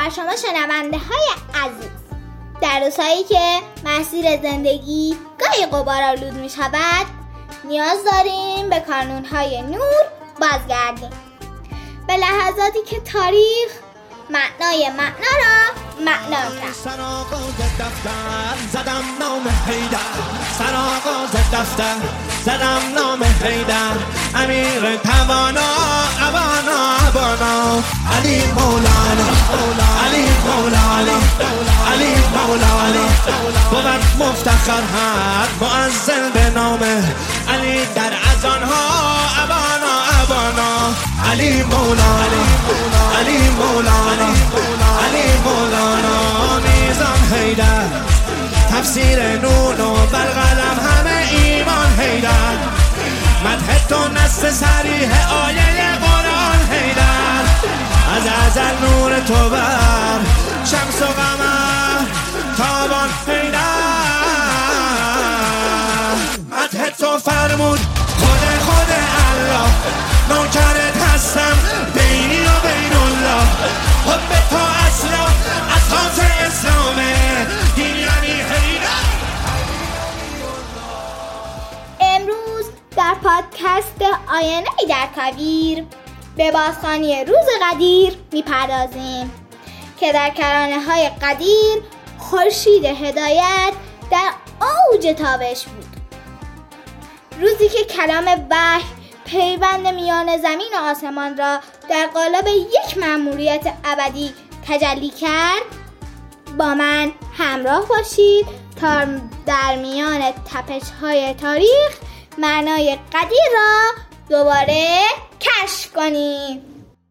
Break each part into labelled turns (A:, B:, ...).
A: بر شما شنونده های عزیز. در روزهایی که مسیر زندگی گاهی غبارآلود می شود، نیاز داریم به کانونهای نور بازگردیم، به لحظاتی که تاریخ معنای معنا را معنا کرد.
B: سرآغاز دفتر زدم نام حیدر، سرآغاز دفتر زدم نام حیدر، امیر توانا ابانا ابانا، علی مولانا علی مولانا علی مولانا، بود مفتخر هر مؤذن به نامه علی در اذانها ابانا ابانا، علی مولانا علی مولانا علی مولانا، نیزم حیدر تفسیر نون و برقلم همه ایمان حیدر، مدح تو نص صریح آیه قرآن حیدر، از ازل نور تو بر شمس و قمر تابان حیدر، مدح تو فرمود خود الله، نوکرت هستم بینی و بین الله، حب تو اصلا اساس اسلامه، دین یعنی حیدر.
A: امروز در پادکست آینه در کویر به بازخوانی روز قدیر میپردازیم که در کرانه های قدیر خورشید هدایت در اوج تابش بود. روزی که کلام وحی پیوند میان زمین و آسمان را در قالب یک مأموریت ابدی تجلی کرد. با من همراه باشید تا در میان تپش‌های تاریخ معنای قدیر را دوباره کشف کنیم.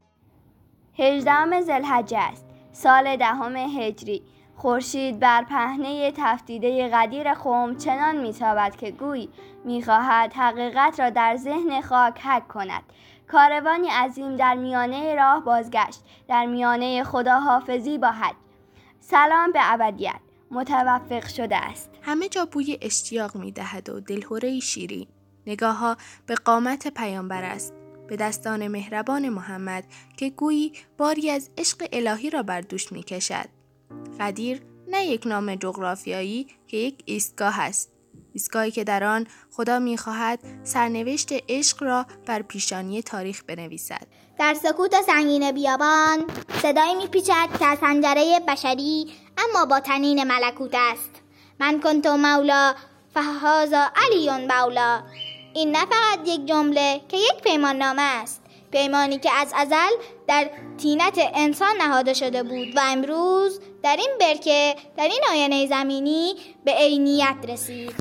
C: 18 ذوالحجه است، سال 10 هجری. خورشید بر پهنه تفتیده قدیر قم چنان میتابد که گویی میخواهد حقیقت را در ذهن خاک حک کند. کاروانی عظیم در میانه راه بازگشت، در میانه خداحافظی با حج. سلام به ابدیت متوفق شده است.
D: همه جا بوی اشتیاق میدهد و دلهره‌ای شیرین. نگاه ها به قامت پیامبر است، به دستان مهربان محمد که گویی باری از عشق الهی را بر دوش میکشد. قدیر نه یک نام جغرافیایی که یک ایستگاه است، ایستگاهی که در آن خدا می‌خواهد سرنوشت عشق را بر پیشانی تاریخ بنویسد.
A: در سکوت سنگین بیابان صدایی میپیچد که از حنجره بشری اما با طنین ملکوت است. من کنت مولا فهذا علی مولا. این نه فقط یک جمله که یک پیمان نامه است، پیمانی که از ازل در طینت انسان نهاده شده بود و امروز در این برکه، در این آینه زمینی به عینیت رسید.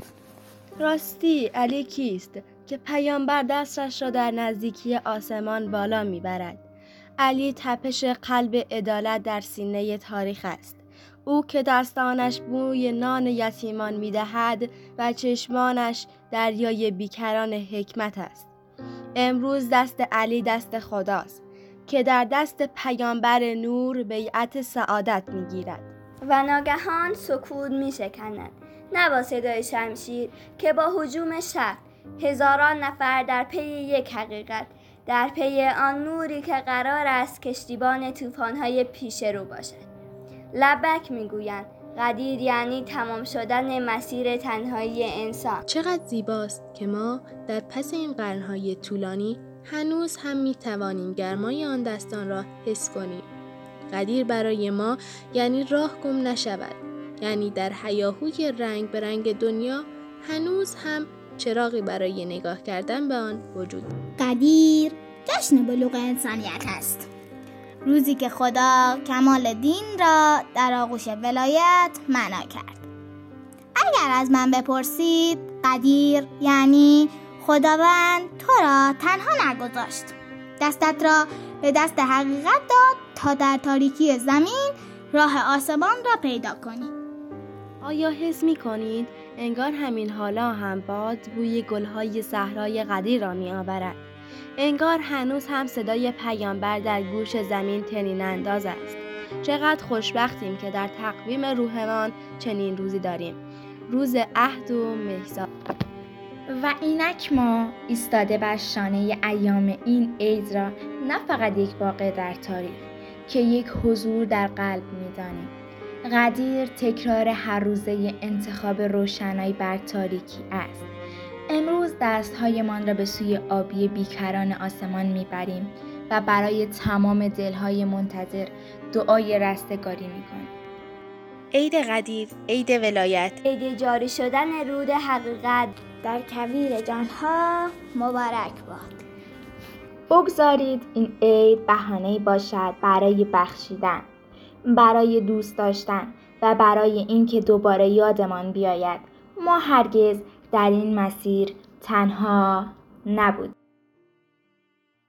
E: راستی علی کیست که پیامبر دستش را در نزدیکی آسمان بالا میبرد؟ علی تپش قلب عدالت در سینه تاریخ است. او که دستانش بوی نان یتیمان میدهد و چشمانش دریای بیکران حکمت است. امروز دست علی دست خداست که در دست پیامبر نور بیعت سعادت میگیرد.
C: و ناگهان سکوت میشکند، نه با صدای شمشیر که با هجوم شب. هزاران نفر در پی یک حقیقت، در پی آن نوری که قرار است کشتیبان طوفان‌های پیش رو باشد. لبک میگویند قدیر یعنی تمام شدن مسیر تنهایی انسان.
D: چقدر زیباست که ما در پس این قرنهای طولانی هنوز هم میتوانیم گرمای آن دستان را حس کنیم. قدیر برای ما یعنی راه گم نشود، یعنی در هیاهوی رنگ به رنگ دنیا هنوز هم چراغی برای نگاه کردن به آن وجود.
A: قدیر جشن بلوغ انسانیت است، روزی که خدا کمال دین را در آغوش ولایت معنا کرد. اگر از من بپرسید، قدیر یعنی خداوند تو را تنها نگذاشت، دستت را به دست حقیقت داد تا در تاریکی زمین راه آسمان را پیدا کنی.
E: آیا حس می کنید انگار همین حالا هم باد بوی گلهای صحرای قدیر را می آورد؟ انگار هنوز هم صدای پیامبر در گوش زمین طنین انداز است. چقدر خوشبختیم که در تقویم روحمان چنین روزی داریم، روز عهد و میثاق.
F: و اینک ما ایستاده بر شانه ایام این عید را نه فقط یک واقعه در تاریخ که یک حضور در قلب می‌دانیم. قدیر تکرار هر روزه انتخاب روشنایی بر تاریکی است. امروز دست‌هایمان را به سوی آبی بیکران آسمان می‌بریم و برای تمام دل‌های منتظر دعای رستگاری می‌کنیم.
D: عید قدیر، عید ولایت،
C: عید جاری شدن رود حقیقت
A: در کویر جانها مبارک باد.
F: بگذارید این عید بهانه‌ای باشد برای بخشیدن، برای دوست داشتن و برای اینکه دوباره یادمان بیاید ما هرگز در این مسیر تنها نبودیم.